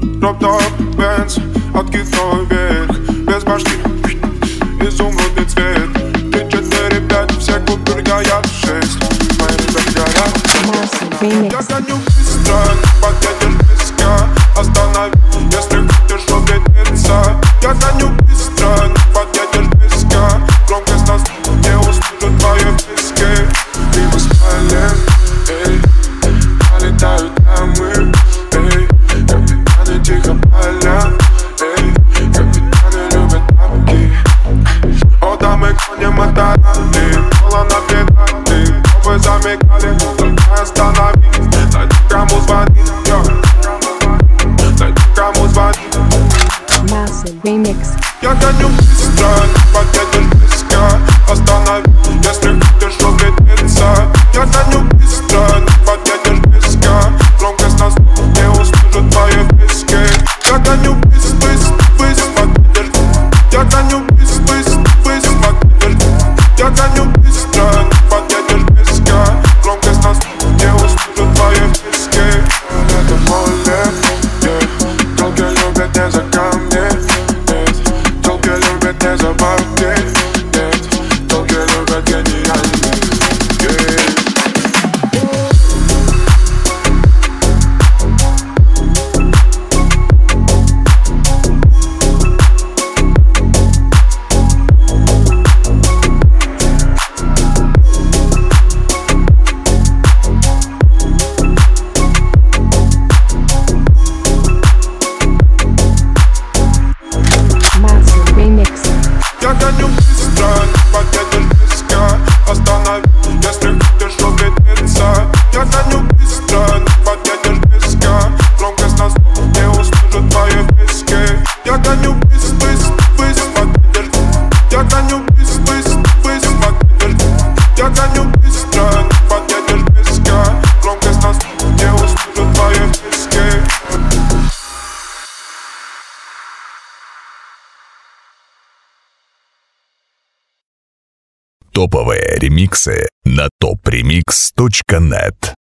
Дроп-топ, Бенц, откидной вверх, без башни, изумрудный цвет. 3, 4, 5, все купюры горят, 6. Мои ребята горят. Я гоню быстро, не подъедешь близко. Останови, если хочешь убедиться. Я гоню быстро, не подъедешь близко. Громкость нас не услышат твои близкие. И мы спалим, эй, полетают дамы, эй. Капитаны тихо палят, эй. Капитаны любят тапки. О, дамы, гоним моторами, кола на педали. Вы замигали, только остановись. Найди, кому звонить, найди, кому звонить. Massive Remix. Я гоню быстро, не подъедешь близко. Останови, если хочешь убедиться. Я гоню быстро, не подъедешь близко. Громкость нас не услышат твои близкие. Я гоню быстро, подъедешь. Я гоню быстро, подъедешь. Я гоню быстро, не подъедешь близко. Громкость нас не услышат твои близкие. Это поле, телки любят не за камни. Телки любят не за бабки. Телки любят гениальных. Massive Remix. Я гоню быстро, не подъедешь близко. Останови, если хочешь убедиться. Я гоню быстро, не подъедешь близко. Громкость нас не услышат твои близкие. Я гоню быстро, подъедешь. Я гоню быстро, подъедешь. Я гоню быстро, не подъедешь близко. Громкость нас не услышат твои близкие. Топовые ремиксы на topremix.net.